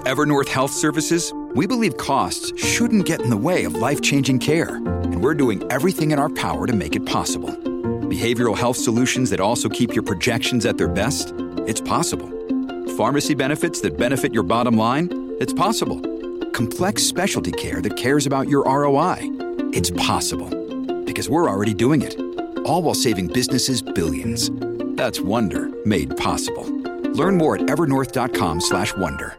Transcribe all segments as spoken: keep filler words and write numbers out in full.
Evernorth Health Services, we believe costs shouldn't get in the way of life-changing care, and we're doing everything in our power to make it possible. Behavioral health solutions that also keep your projections at their best? It's possible. Pharmacy benefits that benefit your bottom line? It's possible. Complex specialty care that cares about your R O I? It's possible. Because we're already doing it. All while saving businesses billions. That's Wonder made possible. Learn more at evernorth.com slash wonder.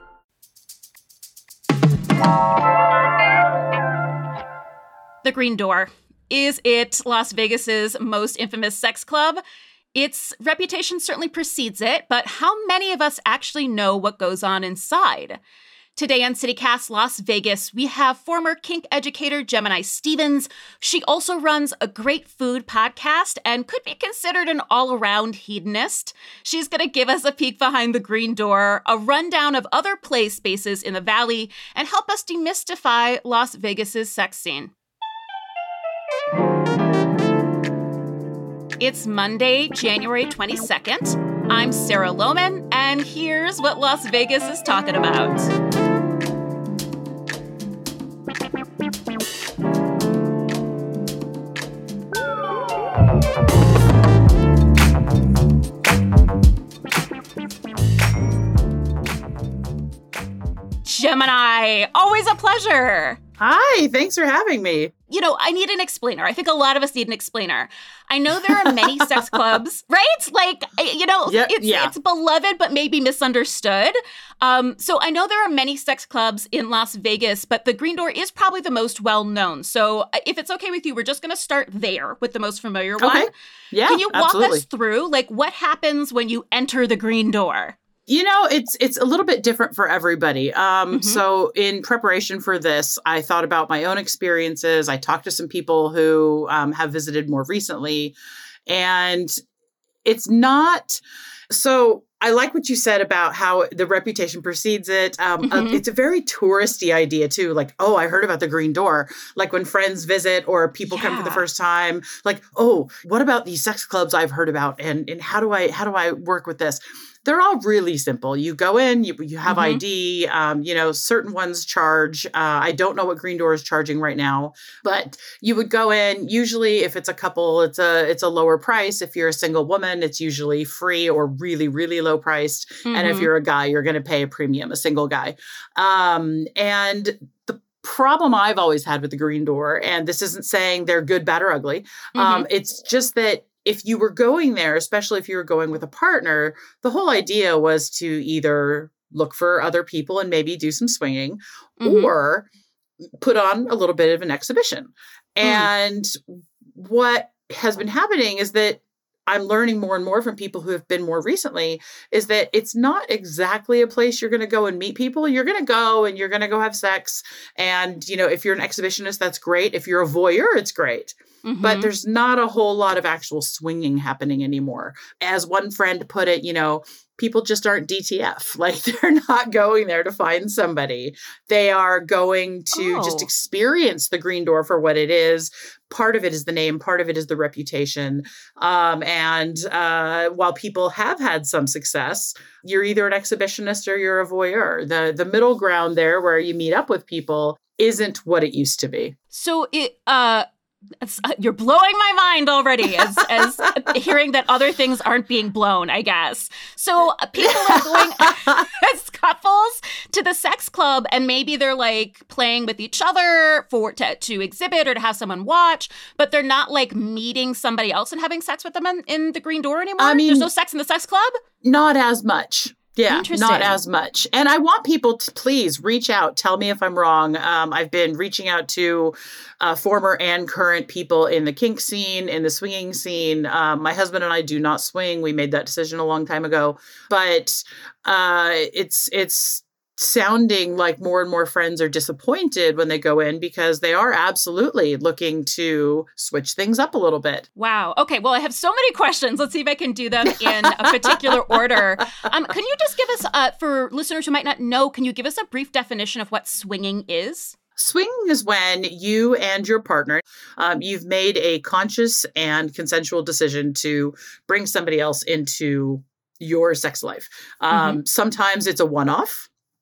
The Green Door. Is it Las Vegas's most infamous sex club? Its reputation certainly precedes it, but how many of us actually know what goes on inside? Today on CityCast Las Vegas, we have former kink educator Gemini Stevens. She also runs a great food podcast and could be considered an all-around hedonist. She's going to give us a peek behind the Green Door, a rundown of other play spaces in the Valley, and help us demystify Las Vegas's sex scene. It's Monday, January twenty-second. I'm Sarah Lohman, and here's what Las Vegas is talking about. Gemini, always a pleasure. Hi, thanks for having me. You know, I need an explainer. I think a lot of us need an explainer. I know there are many sex clubs, right? Like, you know, yep, it's, yeah. it's beloved, but maybe misunderstood. Um, so I know there are many sex clubs in Las Vegas, but the Green Door is probably the most well-known. So if it's okay with you, we're just going to start there with the most familiar one. Okay. Yeah, Can you walk absolutely. us through, like, what happens when you enter the Green Door? You know, it's it's a little bit different for everybody. Um, Mm-hmm. So in preparation for this, I thought about my own experiences. I talked to some people who um, have visited more recently. And it's not... So I like what you said about how the reputation precedes it. Um, Mm-hmm. uh, it's a very touristy idea, too. Like, oh, I heard about the Green Door. Like when friends visit or people come for the Yeah. first time. Like, oh, what about these sex clubs I've heard about? And and how do I how do I work with this? They're all really simple. You go in, you you have Mm-hmm. I D, um, you know, certain ones charge. Uh, I don't know what Green Door is charging right now, but you would go in. Usually if it's a couple, it's a it's a lower price. If you're a single woman, it's usually free or really, really low priced. Mm-hmm. And if you're a guy, you're going to pay a premium, a single guy. Um, and the problem I've always had with the Green Door, and this isn't saying they're good, bad, or ugly. Mm-hmm. Um, it's just that if you were going there, especially if you were going with a partner, the whole idea was to either look for other people and maybe do some swinging Mm-hmm. or put on a little bit of an exhibition. Mm. And what has been happening is that I'm learning more and more from people who have been more recently is that it's not exactly a place you're going to go and meet people. You're going to go and you're going to go have sex. And, you know, if you're an exhibitionist, that's great. If you're a voyeur, it's great. Mm-hmm. But there's not a whole lot of actual swinging happening anymore. As one friend put it, you know, people just aren't D T F. Like they're not going there to find somebody. They are going to Oh. just experience the Green Door for what it is. Part of it is the name, part of it is the reputation. Um, and uh, while people have had some success, you're either an exhibitionist or you're a voyeur. The the middle ground there where you meet up with people isn't what it used to be. So it, uh, it's, uh, you're blowing my mind already as, as hearing that other things aren't being blown, I guess. So uh, people are going as couples to the sex club and maybe they're like playing with each other for to, to exhibit or to have someone watch, but they're not like meeting somebody else and having sex with them in, in the Green Door anymore? I mean- There's no sex in the sex club? Not as much. Yeah, Interesting. not as much. And I want people to please reach out. Tell me if I'm wrong. Um, I've been reaching out to uh, former and current people in the kink scene, in the swinging scene. Um, my husband and I do not swing. We made that decision a long time ago. But uh, it's it's sounding like more and more friends are disappointed when they go in because they are absolutely looking to switch things up a little bit. Wow. Okay. Well, I have so many questions. Let's see if I can do them in a particular order. Um, can you just give us, uh, for listeners who might not know, can you give us a brief definition of what swinging is? Swinging is when you and your partner, um, you've made a conscious and consensual decision to bring somebody else into your sex life. Um, Mm-hmm. Sometimes it's a one-off.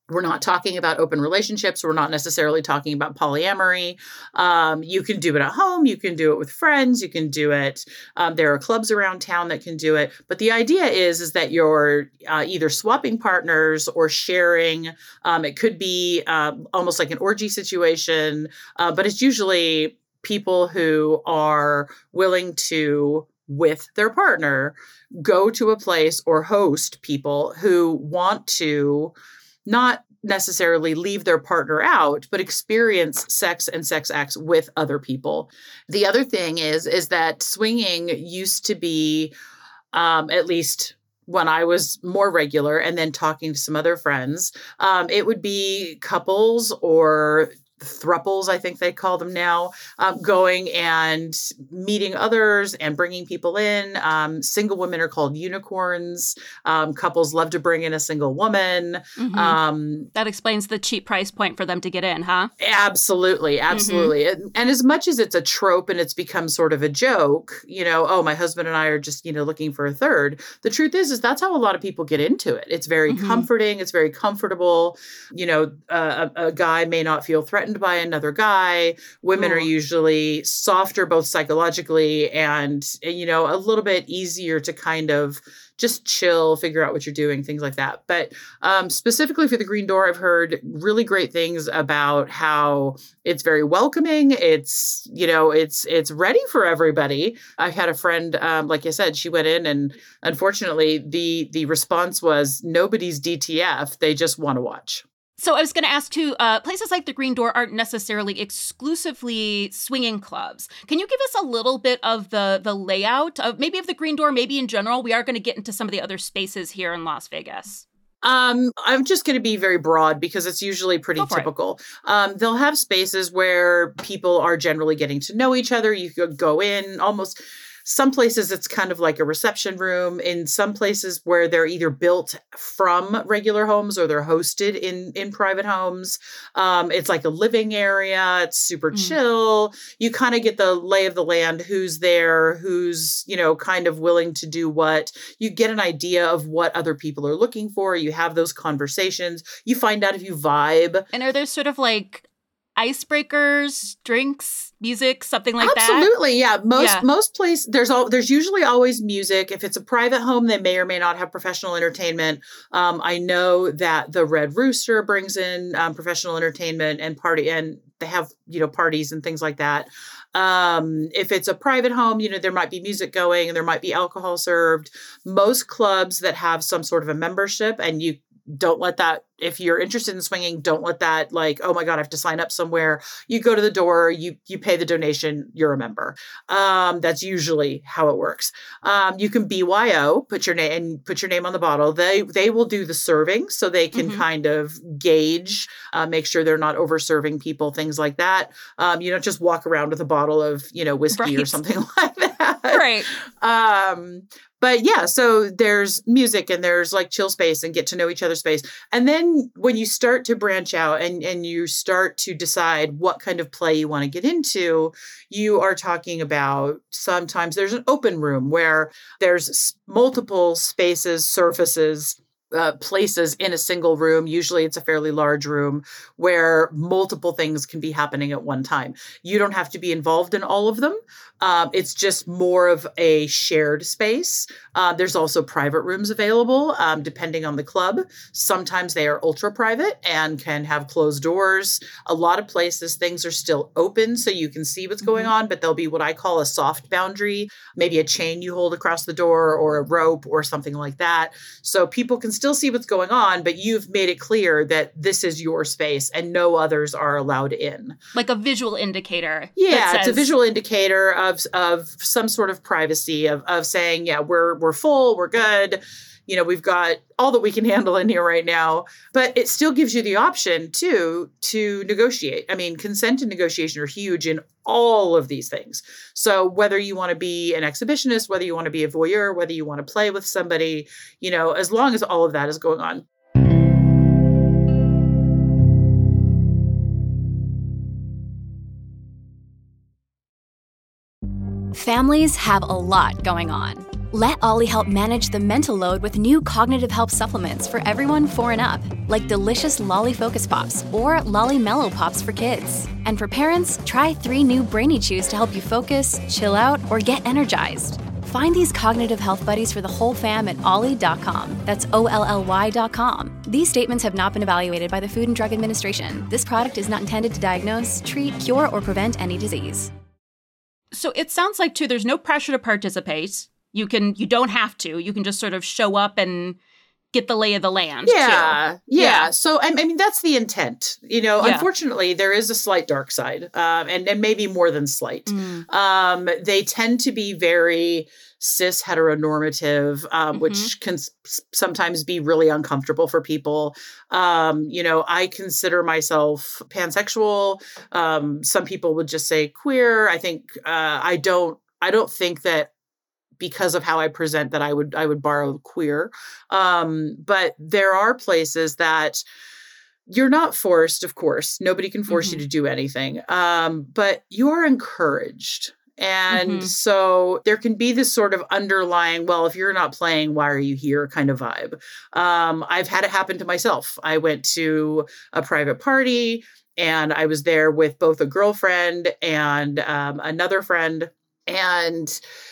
We're not talking about open relationships. We're not necessarily talking about polyamory. Um, you can do it at home. You can do it with friends. You can do it. Um, there are clubs around town that can do it. But the idea is, is that you're uh, either swapping partners or sharing. Um, it could be uh, almost like an orgy situation, uh, but it's usually people who are willing to, with their partner, go to a place or host people who want to not necessarily leave their partner out, but experience sex and sex acts with other people. The other thing is, is that swinging used to be, um, at least when I was more regular and then talking to some other friends, um, it would be couples or thruples, I think they call them now, um, going and meeting others and bringing people in. Um, single women are called unicorns. Um, couples love to bring in a single woman. Mm-hmm. Um, that explains the cheap price point for them to get in, huh? Absolutely. Absolutely. Mm-hmm. And, and as much as it's a trope and it's become sort of a joke, you know, oh, my husband and I are just, you know, looking for a third. The truth is, is that's how a lot of people get into it. It's very mm-hmm. comforting. It's very comfortable. You know, uh, a, a guy may not feel threatened by another guy. Women Ooh. Are usually softer, both psychologically and, you know, a little bit easier to kind of just chill, figure out what you're doing, things like that. But um, specifically for the Green Door, I've heard really great things about how it's very welcoming. It's, you know, it's, it's ready for everybody. I had a friend, um, like I said, she went in and unfortunately the, the response was nobody's D T F. They just want to watch. So I was going to ask too, uh, places like the Green Door aren't necessarily exclusively swinging clubs. Can you give us a little bit of the the layout of maybe of the Green Door, maybe in general? We are going to get into some of the other spaces here in Las Vegas. Um, I'm just going to be very broad because it's usually pretty typical. Um, they'll have spaces where people are generally getting to know each other. You could go in almost... Some places it's kind of like a reception room. In some places where they're either built from regular homes or they're hosted in, in private homes, um, it's like a living area. It's super mm. chill. You kind of get the lay of the land, who's there, who's, you know, kind of willing to do what. You get an idea of what other people are looking for. You have those conversations. You find out if you vibe. And are there sort of like icebreakers, drinks, music, something like Absolutely, that? Absolutely, yeah. Most yeah. most places there's all there's usually always music. If it's a private home, they may or may not have professional entertainment. Um, I know that the Red Rooster brings in um, professional entertainment and party, and they have you know parties and things like that. Um, if it's a private home, you know there might be music going and there might be alcohol served. Most clubs that have some sort of a membership, and you don't let that, if you're interested in swinging, don't let that like, oh my God, I have to sign up somewhere. You go to the door, you you pay the donation, you're a member. Um, that's usually how it works. Um, you can B Y O, put your name and put your name on the bottle. They they will do the serving, so they can mm-hmm. kind of gauge, uh, make sure they're not over serving people, things like that. Um, you don't just walk around with a bottle of, you know, whiskey right. or something like that. Right. Um, But yeah, so there's music and there's like chill space and get to know each other space. And then when you start to branch out and, and you start to decide what kind of play you want to get into, you are talking about sometimes there's an open room where there's multiple spaces, surfaces, Uh, places in a single room. Usually it's a fairly large room where multiple things can be happening at one time. You don't have to be involved in all of them. Um, it's just more of a shared space. Uh, there's also private rooms available, um, depending on the club. Sometimes they are ultra private and can have closed doors. A lot of places, things are still open so you can see what's going on, but there'll be what I call a soft boundary, maybe a chain you hold across the door or a rope or something like that. So people can still see what's going on, but you've made it clear that this is your space and no others are allowed in. Like a visual indicator. Yeah, says- it's a visual indicator of of some sort of privacy of of saying, yeah, we're we're full, we're good. You know, we've got all that we can handle in here right now, but it still gives you the option too to negotiate. I mean, consent and negotiation are huge in all of these things. So whether you want to be an exhibitionist, whether you want to be a voyeur, whether you want to play with somebody, you know, as long as all of that is going on. Families have a lot going on. Let Ollie help manage the mental load with new cognitive help supplements for everyone four and up, like delicious Lolly Focus Pops or Lolly Mellow Pops for kids. And for parents, try three new Brainy Chews to help you focus, chill out, or get energized. Find these cognitive health buddies for the whole fam at ollie dot com. That's O L L Y dot com. These statements have not been evaluated by the Food and Drug Administration. This product is not intended to diagnose, treat, cure, or prevent any disease. So it sounds like, too, there's no pressure to participate. You can, you don't have to. You can just sort of show up and get the lay of the land. Yeah, yeah. Yeah. So, I, I mean, that's the intent. You know, Yeah. Unfortunately, there is a slight dark side, um, and, and maybe more than slight. Mm. Um, they tend to be very cis heteronormative, um, Mhm. which can s- sometimes be really uncomfortable for people. Um, you know, I consider myself pansexual. Um, some people would just say queer. I think uh, I don't. I don't think that because of how I present that I would I would borrow queer. Um, but there are places that you're not forced, of course. Nobody can force Mhm. you to do anything. Um, but you are encouraged. And Mhm. so there can be this sort of underlying, well, if you're not playing, why are you here kind of vibe. Um, I've had it happen to myself. I went to a private party and I was there with both a girlfriend and um, another friend. And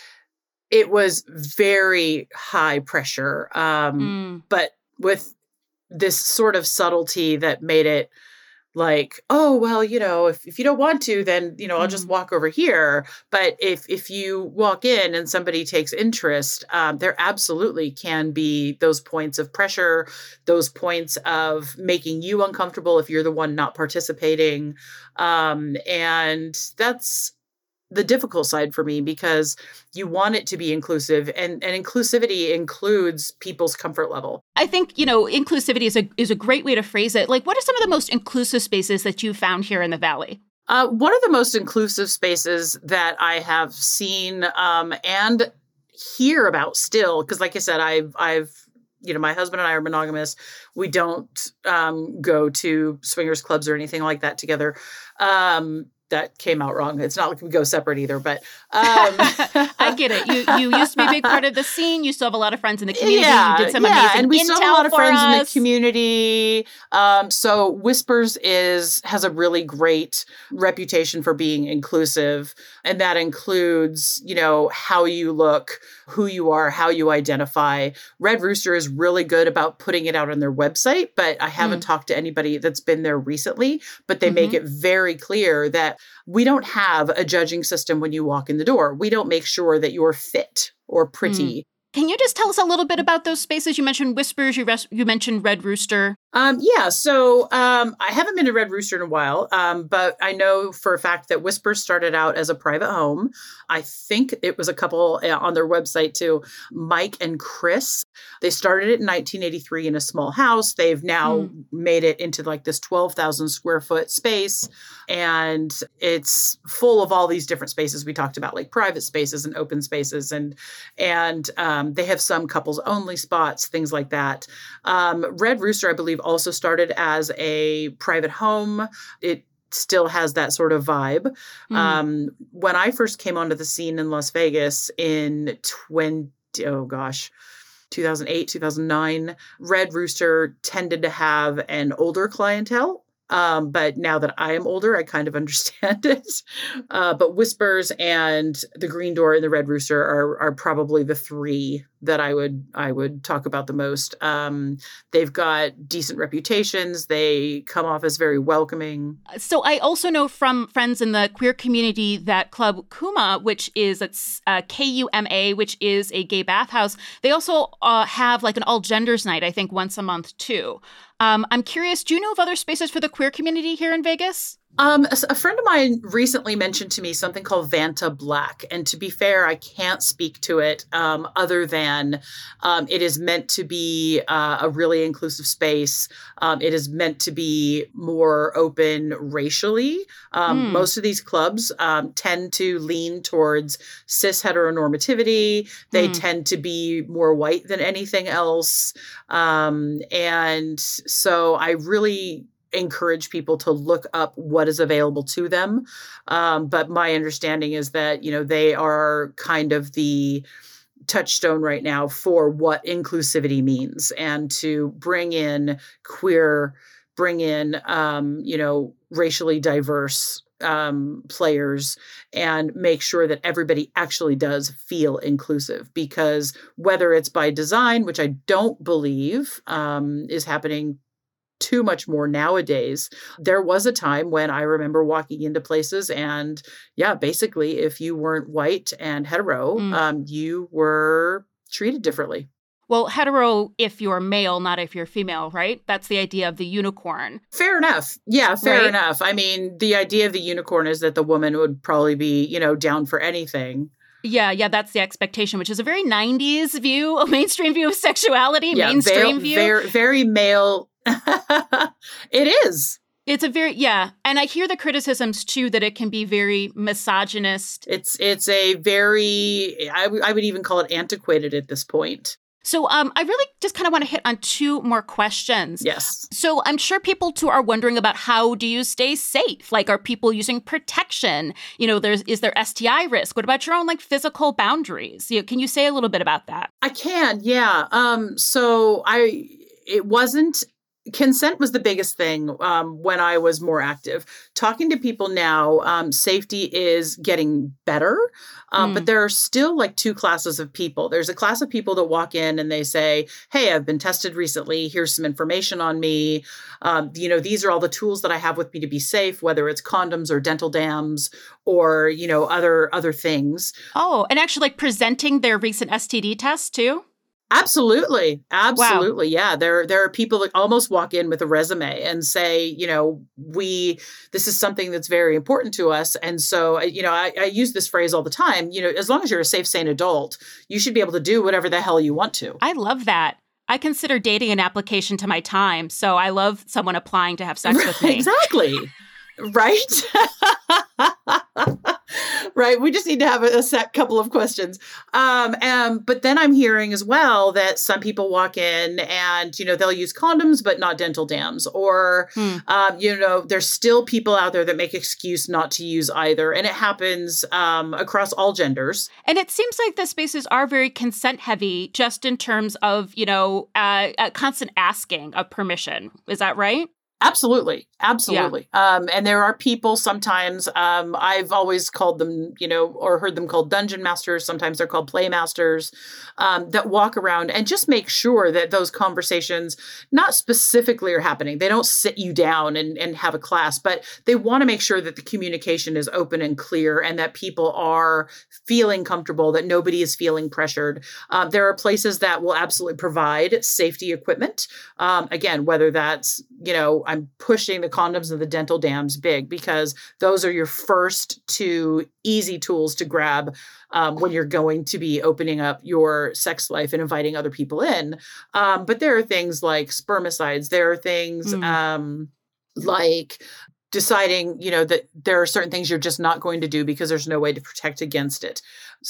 it was very high pressure, um, Mm. but with this sort of subtlety that made it like, oh, well, you know, if, if you don't want to, then, you know, I'll just Mm. walk over here. But if if you walk in and somebody takes interest, um, there absolutely can be those points of pressure, those points of making you uncomfortable if you're the one not participating. Um, and that's the difficult side for me because you want it to be inclusive, and, and inclusivity includes people's comfort level. I think, you know, inclusivity is a is a great way to phrase it. Like, what are some of the most inclusive spaces that you found here in the Valley? Uh, one of the most inclusive spaces that I have seen um, and hear about still, because like I said, I've, I've, you know, my husband and I are monogamous. We don't um, go to swingers clubs or anything like that together. Um, that came out wrong. It's not like we go separate either, but um, I get it. You you used to be a big part of the scene. You still have a lot of friends in the community. Yeah, You did some yeah, amazing and we intel still have a lot of for friends in the us. community. Um, so Whispers is has a really great reputation for being inclusive, and that includes, you know, how you look, who you are, how you identify. Red Rooster is really good about putting it out on their website, but I haven't Mm. talked to anybody that's been there recently. But they Mhm. make it very clear that we don't have a judging system when you walk in the door. We don't make sure that you're fit or pretty. Can you just tell us a little bit about those spaces? You mentioned Whispers. You res- you mentioned Red Rooster. Um, yeah, so um, I haven't been to Red Rooster in a while, um, but I know for a fact that Whispers started out as a private home. I think it was a couple uh, on their website too, Mike and Chris. They started it in nineteen eighty-three in a small house. They've now Mm. made it into like this twelve thousand square foot space. And it's full of all these different spaces we talked about, like private spaces and open spaces. And, and um, they have some couples only spots, things like that. Um, Red Rooster, I believe, also started as a private home. It still has that sort of vibe. Mm. Um, when I first came onto the scene in Las Vegas in twenty, oh gosh, two thousand eight, two thousand nine, Red Rooster tended to have an older clientele. Um, but now that I am older, I kind of understand it. Uh, but Whispers and the Green Door and the Red Rooster are are probably the three that I would I would talk about the most. Um, they've got decent reputations. They come off as very welcoming. So I also know from friends in the queer community that Club Kuma, which is it's uh, K U M A, which is a gay bathhouse, they also uh, have like an all genders night, I think, once a month too. Um, I'm curious, do you know of other spaces for the queer community here in Vegas? Um, a, a friend of mine recently mentioned to me something called Vanta Black. And to be fair, I can't speak to it um, other than um, it is meant to be uh, a really inclusive space. Um, it is meant to be more open racially. Um, Mm. Most of these clubs um, tend to lean towards cis heteronormativity. They Mm. tend to be more white than anything else. Um, and so I really encourage people to look up what is available to them. Um, but my understanding is that, you know, they are kind of the touchstone right now for what inclusivity means, and to bring in queer, bring in, um, you know, racially diverse um, players, and make sure that everybody actually does feel inclusive. Because whether it's by design, which I don't believe um, is happening too much more nowadays, there was a time when I remember walking into places and yeah, basically if you weren't white and hetero, Mm. um, you were treated differently. Well, hetero if you're male, not if you're female, right? That's the idea of the unicorn. Fair enough. Yeah, fair Right? enough. I mean, the idea of the unicorn is that the woman would probably be, you know, down for anything. Yeah, yeah, that's the expectation, which is a very nineties view, a mainstream view of sexuality, Yeah, mainstream veil- view. Very, very male. It is. It's a very, yeah. And I hear the criticisms too that it can be very misogynist. It's it's a very, I, w- I would even call it antiquated at this point. So um, I really just kind of want to hit on two more questions. Yes. So I'm sure people too are wondering about how do you stay safe? Like, are people using protection? You know, there's is there S T I risk? What about your own like physical boundaries? You know, can you say a little bit about that? I can, yeah. Um, so I, it wasn't, consent was the biggest thing um, when I was more active. Talking to people now, um, safety is getting better, um, Mm. but there are still like two classes of people. There's a class of people that walk in and they say, hey, I've been tested recently. Here's some information on me. Um, you know, these are all the tools that I have with me to be safe, whether it's condoms or dental dams or, you know, other other things. Oh, and actually like presenting their recent S T D test too? Absolutely. Absolutely. Wow. Yeah. There, there are people that almost walk in with a resume and say, you know, we, this is something that's very important to us. And so, you know, I, I use this phrase all the time, you know, as long as you're a safe, sane adult, you should be able to do whatever the hell you want to. I love that. I consider dating an application to my time. So I love someone applying to have sex with me. Exactly. Right? Right. We just need to have a, a set couple of questions. Um, and, but then I'm hearing as well that some people walk in and, you know, they'll use condoms, but not dental dams. Or, Hmm. um, you know, there's still people out there that make excuse not to use either. And it happens um, across all genders. And it seems like the spaces are very consent heavy, just in terms of, you know, uh, uh, constant asking of permission. Is that right? Absolutely. Absolutely. Yeah. Um, and there are people sometimes, um, I've always called them, you know, or heard them called dungeon masters. Sometimes they're called play masters, um, that walk around and just make sure that those conversations not specifically are happening. They don't sit you down and, and have a class, but they want to make sure that the communication is open and clear and that people are feeling comfortable, that nobody is feeling pressured. Um, there are places that will absolutely provide safety equipment. Um, again, whether that's, you know, I'm pushing the condoms and the dental dams big because those are your first two easy tools to grab um, when you're going to be opening up your sex life and inviting other people in. Um, but there are things like spermicides. There are things Mm. um, like deciding, you know, that there are certain things you're just not going to do because there's no way to protect against it.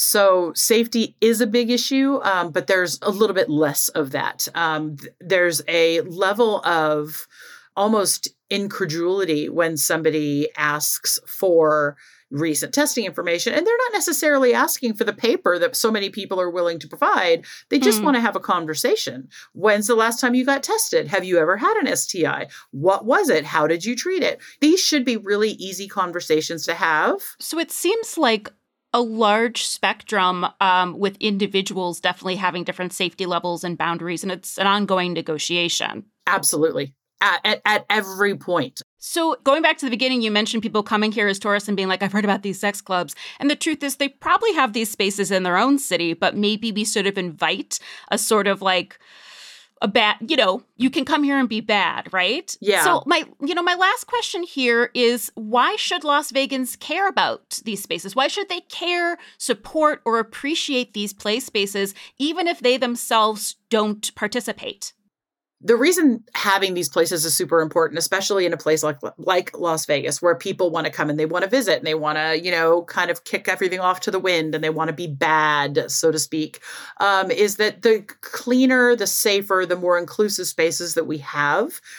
So safety is a big issue, um, but there's a little bit less of that. Um, th- there's a level of almost incredulity when somebody asks for recent testing information, and they're not necessarily asking for the paper that so many people are willing to provide. They just Mm. want to have a conversation. When's the last time you got tested? Have you ever had an S T I? What was it? How did you treat it? These should be really easy conversations to have. So it seems like a large spectrum um, with individuals definitely having different safety levels and boundaries, and it's an ongoing negotiation. Absolutely. At, at, at every point. So going back to the beginning, you mentioned people coming here as tourists and being like, I've heard about these sex clubs. And the truth is they probably have these spaces in their own city, but maybe we sort of invite a sort of like a bad, you know, you can come here and be bad, right? Yeah. So my, you know, my last question here is why should Las Vegans care about these spaces? Why should they care, support, or appreciate these play spaces, even if they themselves don't participate? The reason having these places is super important, especially in a place like like Las Vegas, where people want to come and they want to visit and they want to, you know, kind of kick everything off to the wind and they want to be bad, so to speak, um, is that the cleaner, the safer, the more inclusive spaces that we have,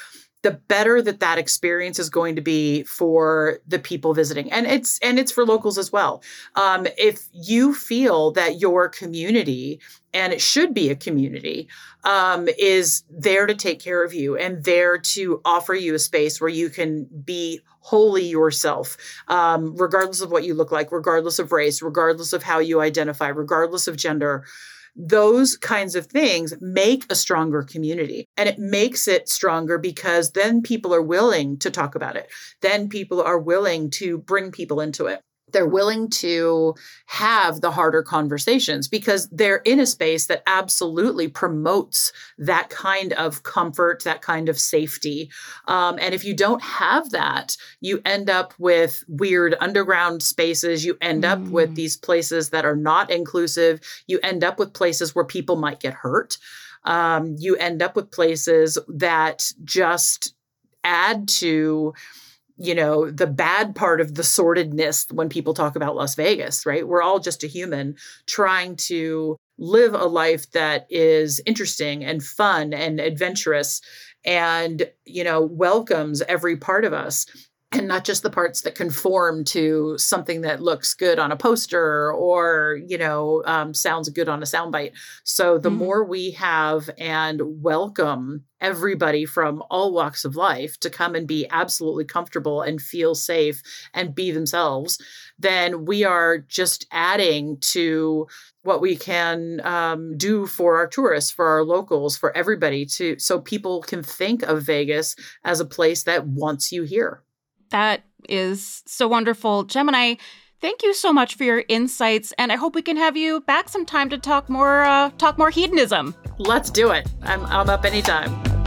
the better that that experience is going to be for the people visiting. And it's and it's for locals as well. Um, if you feel that your community, and it should be a community, um, is there to take care of you and there to offer you a space where you can be wholly yourself, um, regardless of what you look like, regardless of race, regardless of how you identify, regardless of gender, those kinds of things make a stronger community. And it makes it stronger because then people are willing to talk about it. Then people are willing to bring people into it. They're willing to have the harder conversations because they're in a space that absolutely promotes that kind of comfort, that kind of safety. Um, and if you don't have that, you end up with weird underground spaces. You end up mm. with these places that are not inclusive. You end up with places where people might get hurt. Um, you end up with places that just add to, you know, the bad part of the sordidness when people talk about Las Vegas, right? We're all just a human trying to live a life that is interesting and fun and adventurous and, you know, welcomes every part of us. And not just the parts that conform to something that looks good on a poster or, you know, um, sounds good on a soundbite. So the mm-hmm. more we have and welcome everybody from all walks of life to come and be absolutely comfortable and feel safe and be themselves, then we are just adding to what we can um, do for our tourists, for our locals, for everybody, to so people can think of Vegas as a place that wants you here. That is so wonderful. Gemini, thank you so much for your insights, and I hope we can have you back sometime to talk more uh, talk more hedonism. Let's do it. I'm, I'm up anytime.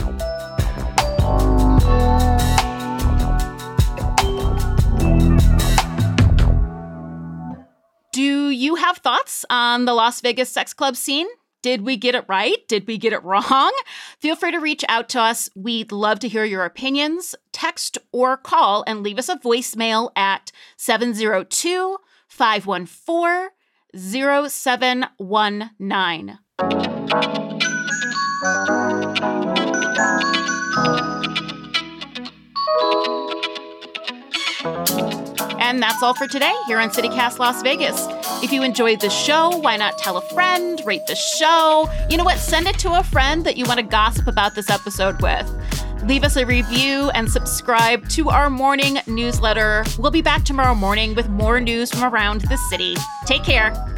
Do you have thoughts on the Las Vegas sex club scene? Did we get it right? Did we get it wrong? Feel free to reach out to us. We'd love to hear your opinions. Text or call and leave us a voicemail at seven zero two, five one four, zero seven one nine. And that's all for today here on CityCast Las Vegas. If you enjoyed the show, why not tell a friend, rate the show? You know what? Send it to a friend that you want to gossip about this episode with. Leave us a review and subscribe to our morning newsletter. We'll be back tomorrow morning with more news from around the city. Take care.